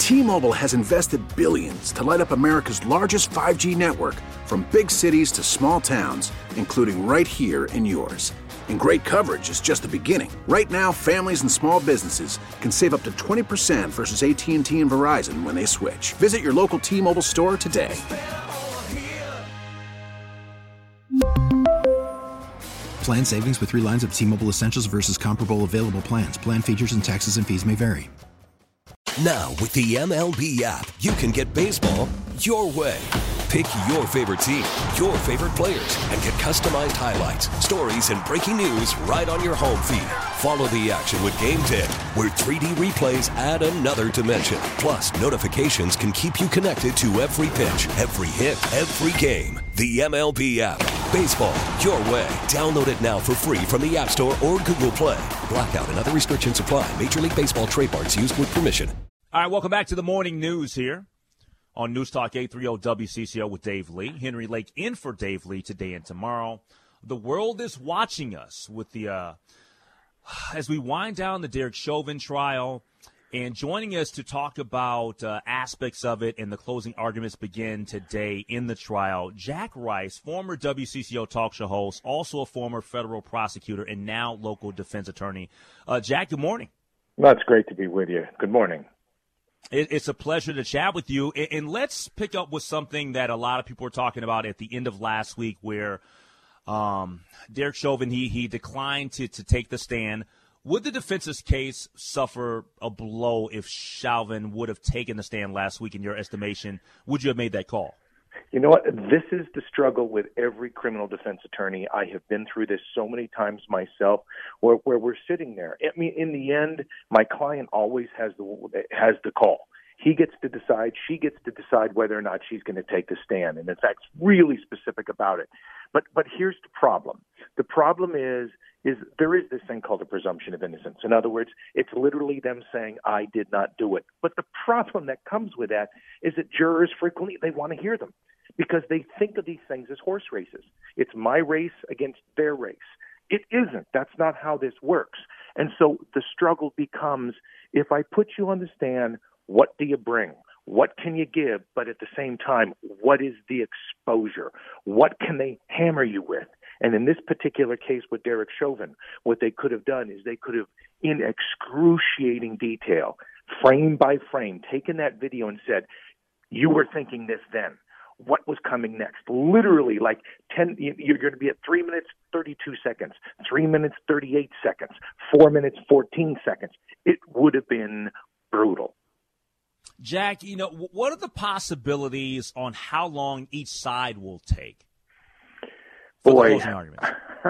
T-Mobile has invested billions to light up America's largest 5G network, from big cities to small towns, including right here in yours. And great coverage is just the beginning. Right now, families and small businesses can save up to 20% versus AT&T and Verizon when they switch. Visit your local T-Mobile store today. Plan savings with 3 lines of T-Mobile Essentials versus comparable available plans. Plan features and taxes and fees may vary. Now, with the MLB app, you can get baseball your way. Pick your favorite team, your favorite players, and get customized highlights, stories, and breaking news right on your home feed. Follow the action with Game Day, where 3D replays add another dimension. Plus, notifications can keep you connected to every pitch, every hit, every game. The MLB app. Baseball your way. Download it now for free from the App Store or Google Play. Blackout and other restrictions apply. Major League Baseball trademarks used with permission. All right, welcome back to the morning news here on News Talk 830 WCCO with Dave Lee. Henry Lake in for Dave Lee today and tomorrow. The world is watching us with the as we wind down the Derek Chauvin trial, and joining us to talk about aspects of it and the closing arguments begin today in the trial, Jack Rice, former WCCO talk show host, also a former federal prosecutor and now local defense attorney. Jack, good morning. Well, it's great to be with you. Good morning. It's a pleasure to chat with you. And let's pick up with something that a lot of people were talking about at the end of last week, where Derek Chauvin, he declined to take the stand. Would the defense's case suffer a blow if Chauvin would have taken the stand last week, in your estimation? Would you have made that call? You know what? This is the struggle with every criminal defense attorney. I have been through this so many times myself, where we're sitting there. I mean, in the end, my client always has the call. He gets to decide, she gets to decide whether or not she's going to take the stand. And in fact, really specific about it. But here's the problem. The problem is there is this thing called a presumption of innocence. In other words, it's literally them saying, I did not do it. But the problem that comes with that is that jurors frequently, they want to hear them because they think of these things as horse races. It's my race against their race. It isn't. That's not how this works. And so the struggle becomes, if I put you on the stand, what do you bring? What can you give? But at the same time, what is the exposure? What can they hammer you with? And in this particular case with Derek Chauvin, what they could have done is they could have, in excruciating detail, frame by frame, taken that video and said, you were thinking this then. What was coming next? Literally, like 10, you're going to be at 3 minutes, 32 seconds, 3 minutes, 38 seconds, 4 minutes, 14 seconds. It would have been brutal. Jack, what are the possibilities on how long each side will take for the closing arguments?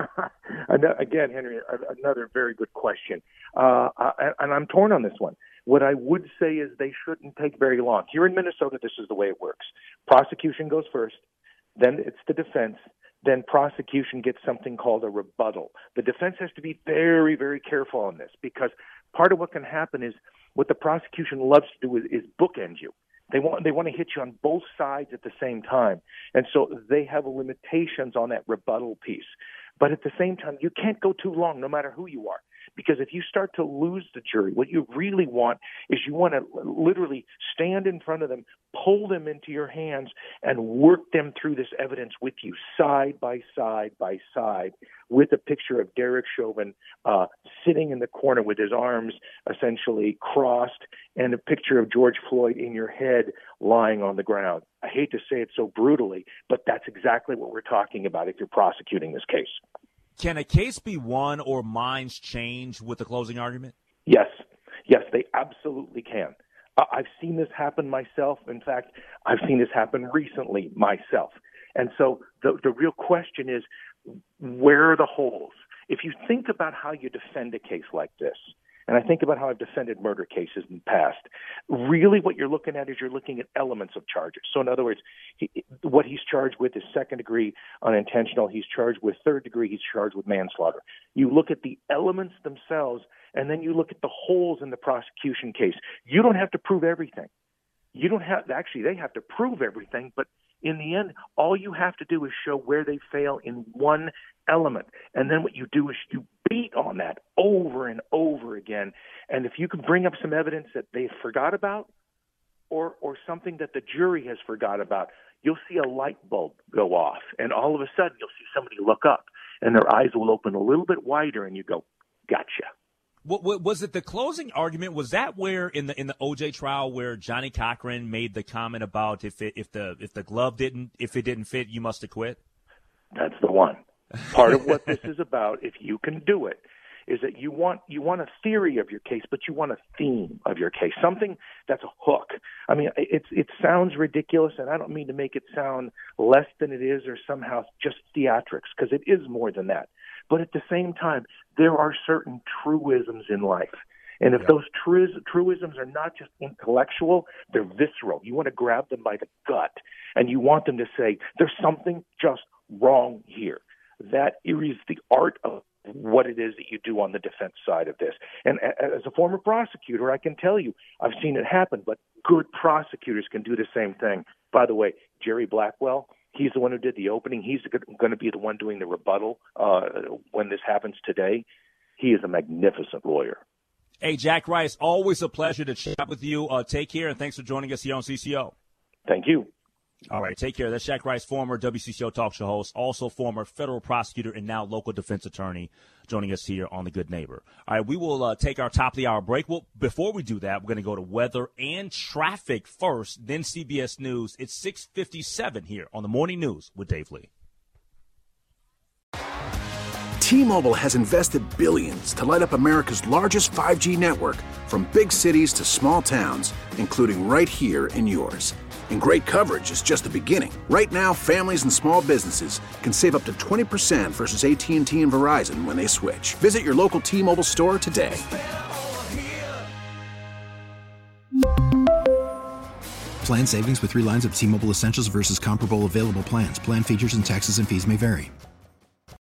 Again, Henry, another very good question. And I'm torn on this one. What I would say is they shouldn't take very long. Here in Minnesota, this is the way it works. Prosecution goes first, then it's the defense, then prosecution gets something called a rebuttal. The defense has to be very, very careful on this, because part of what can happen is what the prosecution loves to do is bookend you. They want to hit you on both sides at the same time. And so they have limitations on that rebuttal piece. But at the same time, you can't go too long, no matter who you are. Because if you start to lose the jury, what you really want is you want to literally stand in front of them, pull them into your hands, and work them through this evidence with you, side by side by side, with a picture of Derek Chauvin sitting in the corner with his arms essentially crossed, and a picture of George Floyd in your head lying on the ground. I hate to say it so brutally, but that's exactly what we're talking about if you're prosecuting this case. Can a case be won or minds change with the closing argument? Yes, they absolutely can. I've seen this happen myself. In fact, I've seen this happen recently myself. And so the real question is, where are the holes? If you think about how you defend a case like this, and I think about how I've defended murder cases in the past, really what you're looking at is you're looking at elements of charges. So in other words, what he's charged with is second degree unintentional. He's charged with third degree. He's charged with manslaughter. You look at the elements themselves, and then you look at the holes in the prosecution case. You don't have to prove everything. You don't have, actually, they have to prove everything, but in the end, all you have to do is show where they fail in one element. And then what you do is you beat on that over and over again. And if you can bring up some evidence that they forgot about, or something that the jury has forgot about. You'll see a light bulb go off, and all of a sudden you'll see somebody look up, and their eyes will open a little bit wider, and you go, gotcha. What was it? The closing argument, was that where in the OJ trial where Johnny Cochran made the comment about if the glove didn't fit, you must have quit? That's the one. Part of what this is about, if you can do it, is that you want a theory of your case, but you want a theme of your case, something that's a hook. I mean, it sounds ridiculous, and I don't mean to make it sound less than it is or somehow just theatrics, because it is more than that. But at the same time, there are certain truisms in life. And if those truisms are not just intellectual, they're visceral. You want to grab them by the gut, and you want them to say, there's something just wrong here. That is the art of what it is that you do on the defense side of this. And as a former prosecutor, I can tell you, I've seen it happen, but good prosecutors can do the same thing. By the way, Jerry Blackwell, he's the one who did the opening. He's going to be the one doing the rebuttal when this happens today. He is a magnificent lawyer. Hey, Jack Rice, always a pleasure to chat with you. Take care, and thanks for joining us here on CCO. Thank you. All right, take care. That's Jack Rice, former WCCO talk show host, also former federal prosecutor and now local defense attorney, joining us here on The Good Neighbor. All right, we will take our top of the hour break. Well, before we do that, we're going to go to weather and traffic first, then CBS News. It's 6:57 here on the Morning News with Dave Lee. T-Mobile has invested billions to light up America's largest 5G network, from big cities to small towns, including right here in yours. And great coverage is just the beginning. Right now, families and small businesses can save up to 20% versus AT&T and Verizon when they switch. Visit your local T-Mobile store today. Plan savings with 3 lines of T-Mobile Essentials versus comparable available plans. Plan features and taxes and fees may vary.